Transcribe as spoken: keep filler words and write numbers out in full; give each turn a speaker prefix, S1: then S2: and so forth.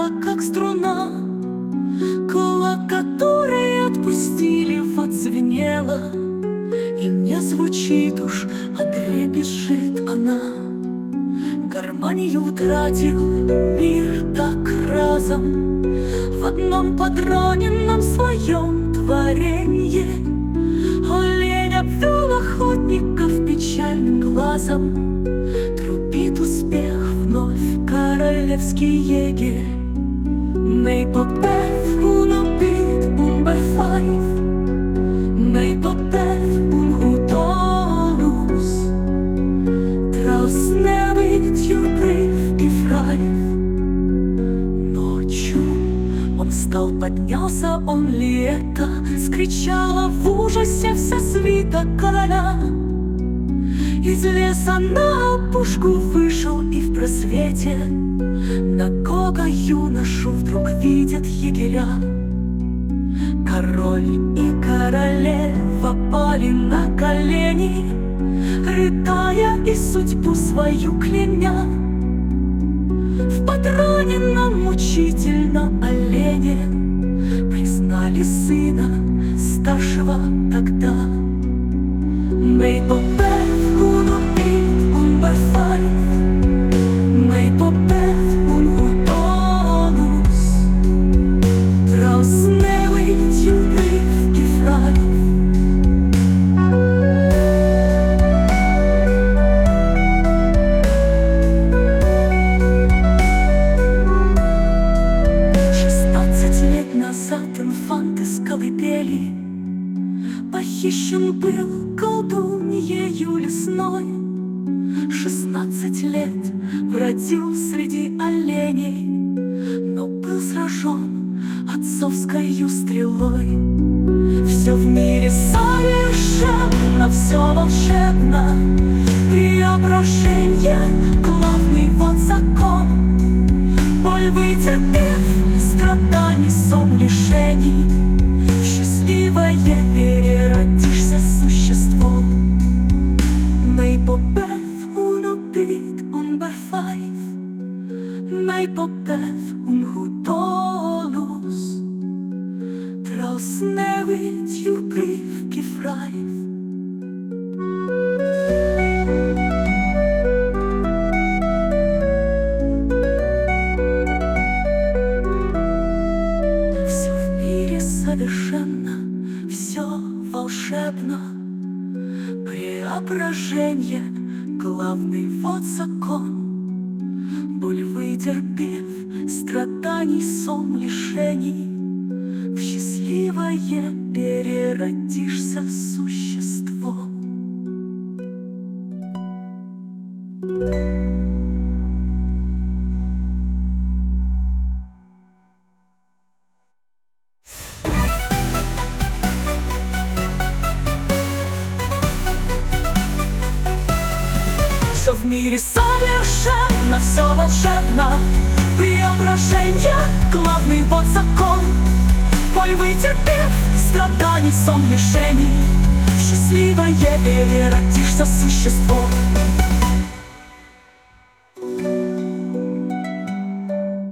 S1: звучала, как струна, кулак, который отпустили, вот звенела, и не звучит уж, а дребезжит она. Гармонию утратил мир так разом в одном подраненном своем творенье. Олень обвел охотников печальным глазом, трубит успех вновь королевский егерь. May Popeth uno bit number five, May Popeth un hudonus, Traus nevit your brave gefreif. Ночью он встал, поднялся, он ли это? Скричала в ужасе вся свита короля. Из леса на опушку вышел, и в просвете нагого юношу вдруг видят егеря. Король и королева пали на колени, рыдая и судьбу свою кляня. В подраненном мучительном олене признали сына старшего тогда. May Popeth uno bit number five, May Popeth un hudonus, Traus nevit your brave gefreif. Шестнадцать лет назад инфант из колыбели похищен был колдуньею лесной. Шестнадцать лет бродил среди оленей, но был сражен отцовскою стрелой. Все в мире совершенно, все волшебно, преображенье — главный вот закон. Боль вытерпев, страданий, сон лишений, в счастливое переродишься существом. May Popeth uno bit number five, May Popeth un hudonus, Traus nevit your brave gefreif. Все в мире совершенно, все волшебно, преображенье — главный вот закон. Боль вытерпев, страданий, сон лишений, в счастливое переродишься существом. Все в мире совершенно, все волшебно, преображенье — главный вот закон. Боль вытерпев, страданий, сон лишений, в счастливое переродишься существом.